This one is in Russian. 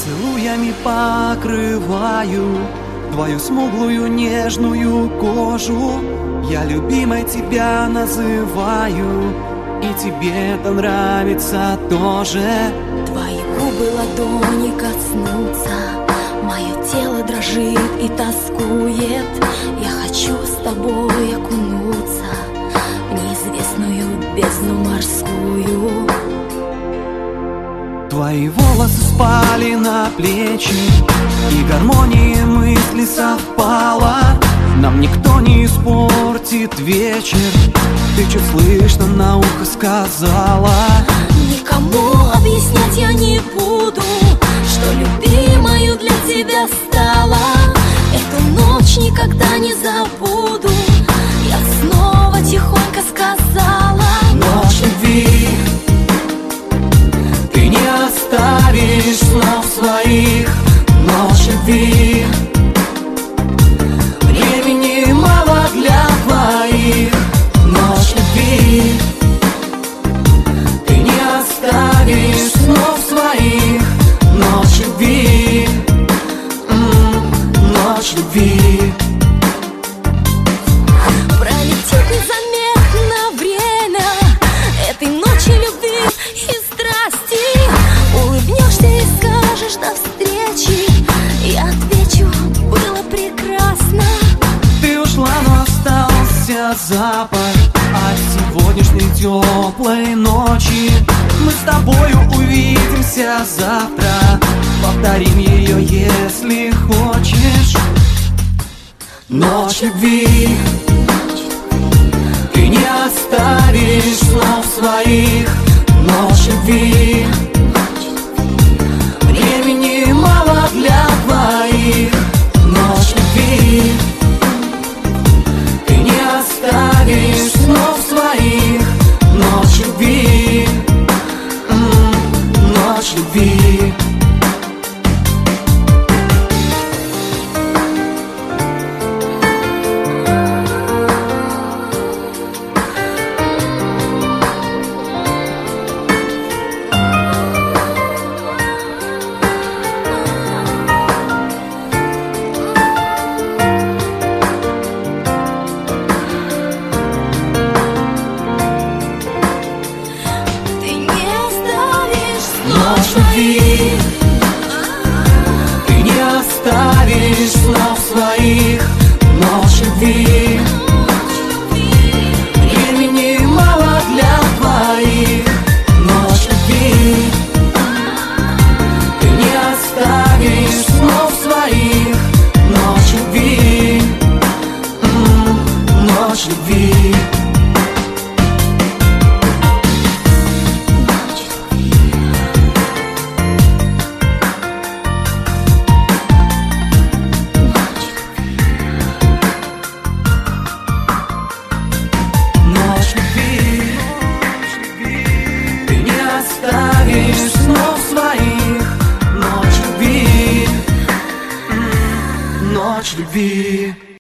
Поцелуями покрываю твою смуглую нежную кожу. Я любимой тебя называю, и тебе это нравится тоже. Твои губы ладони коснутся, мое тело дрожит и тоскует. Я хочу с тобой окунуться в неизвестную бездну морскую. Твои волосы спали на плечи, и гармония мысли совпала. Нам никто не испортит вечер. Ты чуть слышно на ухо сказала: никому объяснять я не буду, что любимою для тебя стала. Эту ночь никогда не забуду. Я снова тихонько сказала: ночь любви, ты не оставишь снов своих. Ночь любви, времени мало для двоих. Ночь любви, ты не оставишь снов своих. Ночь любви, ночь любви. пролетит незаметно время этой ночи любви и страсти. Улыбнешься и скажешь до встречи. Я отвечу: было прекрасно. Ты ушла, но остался запах от сегодняшней теплой ночи. Мы с тобою увидимся завтра, повторим ее, если хочешь. Ночь любви, ты не оставишь снов своих. Ночь любви, времени мало для двоих. Ночь любви, ты не оставишь снов своих. Ночь любви, ночь любви. Ночь любви, ты не оставишь снов своих. Ночь любви, времени мало для двоих. Ночь любви, ты не оставишь снов своих. Ночь любви, ночь любви. Оставишь снов своих. Ночь любви, ночь любви.